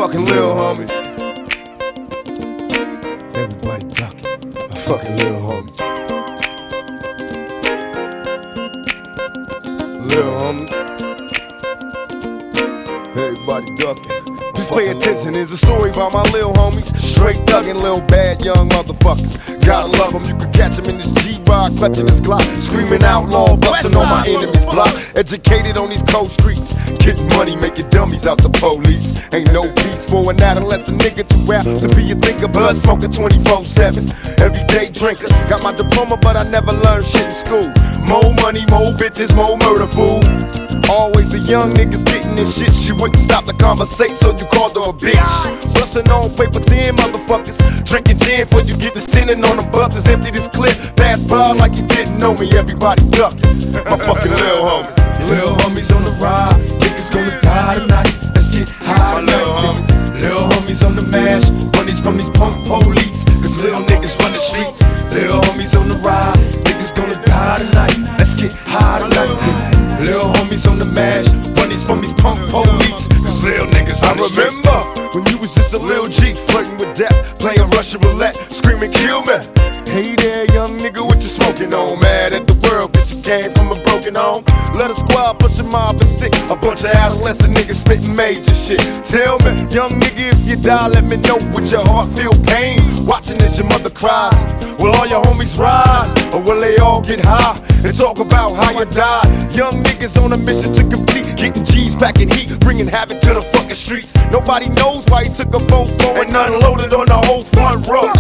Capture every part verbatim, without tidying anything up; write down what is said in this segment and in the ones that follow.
fucking lil homies. Everybody ducking, my fucking lil homies. Lil homies. Everybody ducking. Just pay attention, here's a story about my lil homies. Straight thuggin', lil bad young motherfuckers. Gotta love them, you can catch them in this G-Rock, clutching this Glock, screaming outlaw, bustin' on my enemy's block. Educated on these cold streets, getting money, making dummies out the police. Ain't no peace for an adolescent nigga too out to be a thinker, blood smoker twenty-four seven. Everyday drinker, got my diploma but I never learned shit in school. More money, more bitches, more murder, fool. Always the young niggas getting this shit. She wouldn't stop the conversation, so you called her a bitch. Bustin' on paper thin motherfuckers, drinking gin before you get the sinning on the buses. Empty this clip, pass by like you didn't know me. Everybody ducking, my fucking lil homies. Lil homies on the ride, niggas gonna die tonight. Let's get high tonight, niggas. Lil homies on the mash, bunnies from these punk police, cause lil niggas run the streets. Lil homies on the ride, niggas gonna die tonight. Let's get high tonight, niggas. Lil homies on the mash, bunnies from these punk police, cause lil niggas run the streets. I remember when you was just a lil G, flirting with death, playing Russian roulette, screaming kill me. Hey there young nigga, what you smoking on? Mad at the world, bitch, you came from a broken home. Let a squad push a mob and sick, a bunch of adolescent niggas spitting major shit. Tell me, young nigga, if you die, let me know with your heart feel pain. Watching as your mother cries, will all your homies ride? Or will they all get high and talk about how you died? Young niggas on a mission to complete, getting G's back in heat, bringing havoc to the fucking streets. Nobody knows why he took a fofo and unloaded on the whole front row.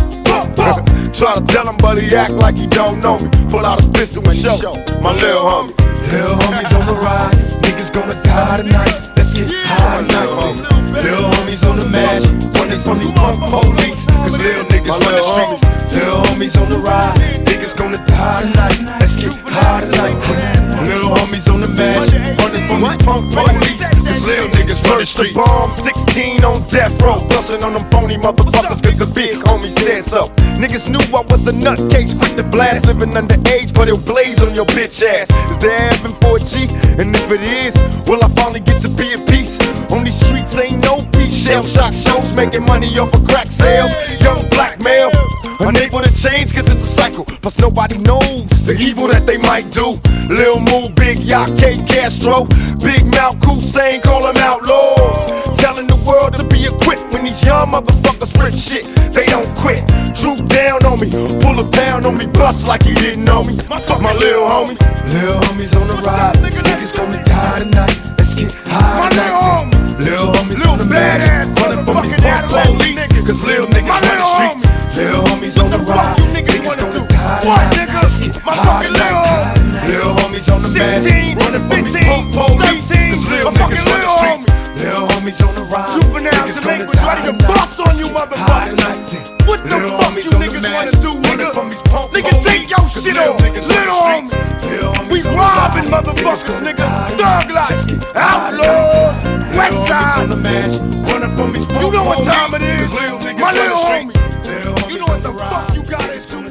Try to tell him, but he act like he don't know me. Pull out his pistol and show my lil homies. Lil homies on the ride, niggas gonna die tonight. Let's get high tonight, niggas. Lil homies on the mash, bunnies from these punk police, cause lil niggas run the streets. Lil homies on the ride, niggas gonna die tonight. Let's get high tonight, niggas. Lil homies on the mash, bunnies from these punk police, cause lil niggas run the streets. Bomb sixteen on death row, bustin' on them phony motherfuckers cause the big homie said so. Niggas knew I was a nutcase, quick to blast, living underage, but it'll blaze on your bitch ass. Is there heaven for a G? And if it is, will I finally get to be at peace? On these streets ain't no peace. Shell shock shows, making money off of crack sales. Young black male, unable to change cause it's a cycle. Plus nobody knows the evil that they might do. Lil Moo, Big Yacht, K Castro, Big Mouth, Hussein, call them outlaws. Telling the world to be equipped when these young motherfuckers rip shit, they don't quit. Droop down on me, pull a pound on me, bust like he didn't know me. Fuck my lil homies. Lil homies on the ride, niggas gonna die tonight. Let's get high tonight. Lil homies on the mash, running from these punk police, cause lil niggas run the streets. Lil homies on the ride, niggas gonna die tonight. Let's get high tonight. Lil homies on the mash, running from these punk police, cause lil niggas run the streets. Lil homies on the ride, Juvenile language ready to bust on you motherfuckers. What the fuck you niggas wanna do, nigga? Nigga, take your shit off, little homies. We robbing motherfuckers, nigga. Thug life, outlaws, west side. You know what time it is, my little homies. You know what the fuck you got into.